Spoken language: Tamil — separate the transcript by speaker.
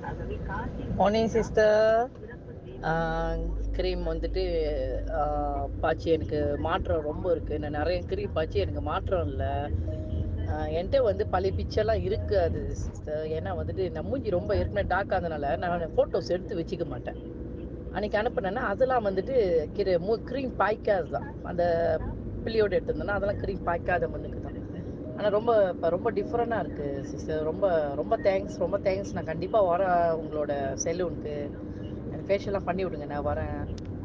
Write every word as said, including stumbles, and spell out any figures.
Speaker 1: Morning sister. க்ரீம் வந்துட்டு ஆ, பாய்ச்சி எனக்கு மாற்றம் ரொம்ப இருக்குது. நான் நிறைய க்ரீம் பாய்ச்சி எனக்கு மாற்றம் இல்லை. என்கிட்ட வந்து பழைய பிக்சர்லாம் இருக்காது சிஸ்டர். ஏன்னா வந்துட்டு நான் மூஞ்சி ரொம்ப ஏற்கனவே டார்க் ஆனதுனால நான் ஃபோட்டோஸ் எடுத்து வச்சுக்க மாட்டேன். அன்றைக்கி அனுப்புனேன்னா அதெல்லாம் வந்துட்டு கிரு மூ க்ரீம் பாய்க்காது தான். அந்த பிள்ளையோடு எடுத்திருந்தேன்னா அதெல்லாம் க்ரீம் பாய்க்காத முன்னுக்கு தான். ஆனால் ரொம்ப இப்போ ரொம்ப டிஃப்ரெண்ட்டாக இருக்குது சிஸ்டர். ரொம்ப ரொம்ப தேங்க்ஸ் ரொம்ப தேங்க்ஸ். நான் கண்டிப்பாக வரேன் உங்களோட செலூனுக்கு. எனக்கு ஃபேஷியல்லாம் பண்ணி விடுங்க, நான் வரேன்.